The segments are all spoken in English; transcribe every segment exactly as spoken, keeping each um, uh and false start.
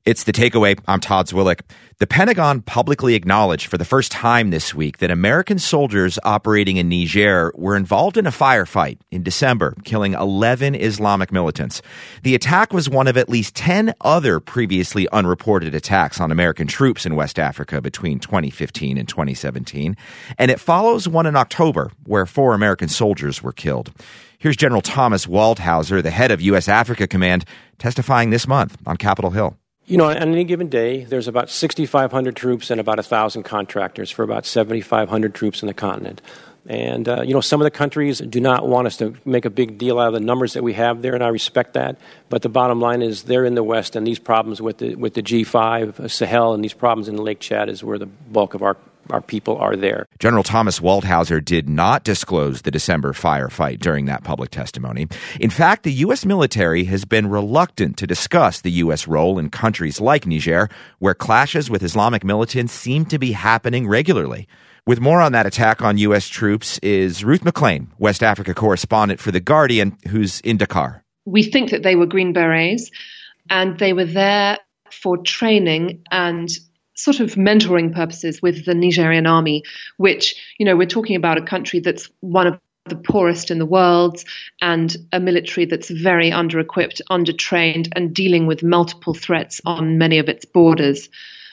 It's The Takeaway. I'm Todd Zwillich. The Pentagon publicly acknowledged for the first time this week that American soldiers operating in Niger were involved in a firefight in December, killing eleven Islamic militants. The attack was one of at least ten other previously unreported attacks on American troops in West Africa between twenty fifteen and twenty seventeen, and it follows one in October where four American soldiers were killed. Here's General Thomas Waldhauser, the head of U S Africa Command, testifying this month on Capitol Hill. You know, on any given day, there's about sixty-five hundred troops and about one thousand contractors for about seventy-five hundred troops in the continent. And, uh, you know, some of the countries do not want us to make a big deal out of the numbers that we have there, and I respect that. But the bottom line is they're in the West, and these problems with the with the G five, uh, Sahel, and these problems in Lake Chad is where the bulk of our our people are there. General Thomas Waldhauser did not disclose the December firefight during that public testimony. In fact, the U S military has been reluctant to discuss the U S role in countries like Niger, where clashes with Islamic militants seem to be happening regularly. With more on that attack on U S troops is Ruth McLean, West Africa correspondent for The Guardian, who's in Dakar. We think that they were Green Berets, and they were there for training and sort of mentoring purposes with the Nigerian army, which, you know, we're talking about a country that's one of the poorest in the world and a military that's very under-equipped, under-trained, and dealing with multiple threats on many of its borders.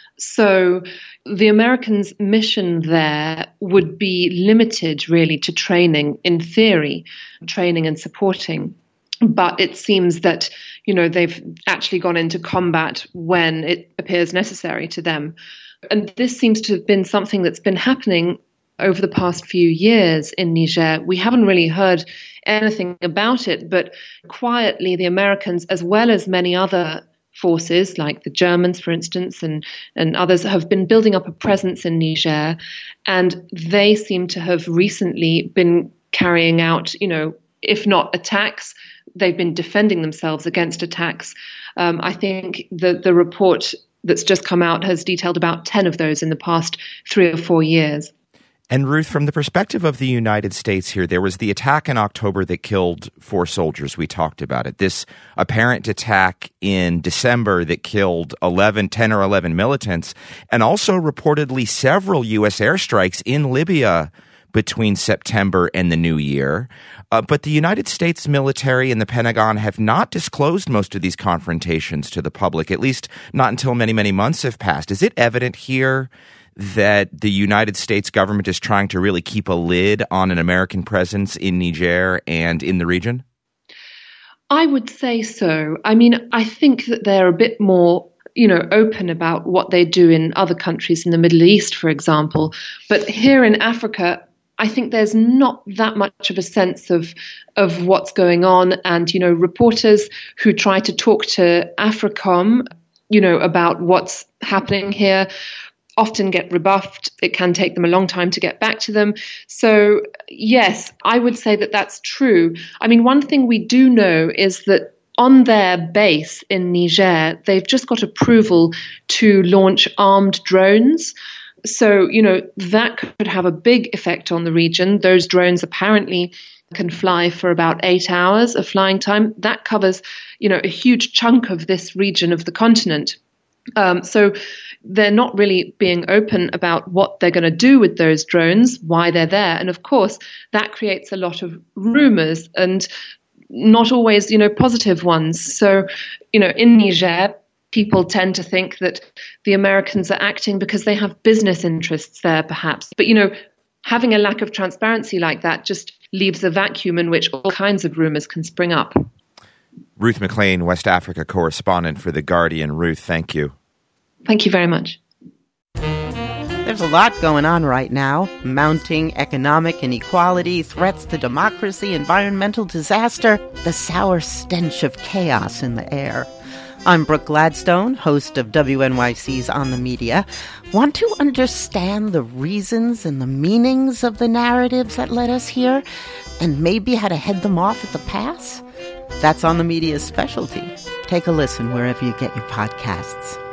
So the Americans' mission there would be limited really to training, in theory, training and supporting. But it seems that, you know, they've actually gone into combat when it appears necessary to them. And this seems to have been something that's been happening over the past few years in Niger. We haven't really heard anything about it, but quietly the Americans, as well as many other forces, like the Germans, for instance, and, and others, have been building up a presence in Niger. And they seem to have recently been carrying out, you know, if not attacks, they've been defending themselves against attacks. Um, I think the, the report that's just come out has detailed about ten of those in the past three or four years. And Ruth, from the perspective of the United States here, there was the attack in October that killed four soldiers. We talked about it. This apparent attack in December that killed eleven, ten or eleven militants, and also reportedly several U S airstrikes in Libya between September and the new year. Uh, but the United States military and the Pentagon have not disclosed most of these confrontations to the public, at least not until many, many months have passed. Is it evident here that the United States government is trying to really keep a lid on an American presence in Niger and in the region? I would say so. I mean, I think that they're a bit more, you know, open about what they do in other countries in the Middle East, for example. But here in Africa, I think there's not that much of a sense of of what's going on. And, you know, reporters who try to talk to AFRICOM, you know, about what's happening here often get rebuffed. It can take them a long time to get back to them. So, yes, I would say that that's true. I mean, one thing we do know is that on their base in Niger, they've just got approval to launch armed drones. So, you know, that could have a big effect on the region. Those drones apparently can fly for about eight hours of flying time. That covers, you know, a huge chunk of this region of the continent. Um, so they're not really being open about what they're going to do with those drones, why they're there. And of course, that creates a lot of rumors and not always, you know, positive ones. So, you know, in Niger, people tend to think that the Americans are acting because they have business interests there, perhaps. But, you know, having a lack of transparency like that just leaves a vacuum in which all kinds of rumors can spring up. Ruth McLean, West Africa correspondent for The Guardian. Ruth, thank you. Thank you very much. There's a lot going on right now. Mounting economic inequality, threats to democracy, environmental disaster, the sour stench of chaos in the air. I'm Brooke Gladstone, host of W N Y C's On the Media. Want to understand the reasons and the meanings of the narratives that led us here, and maybe how to head them off at the pass? That's On the Media's specialty. Take a listen wherever you get your podcasts.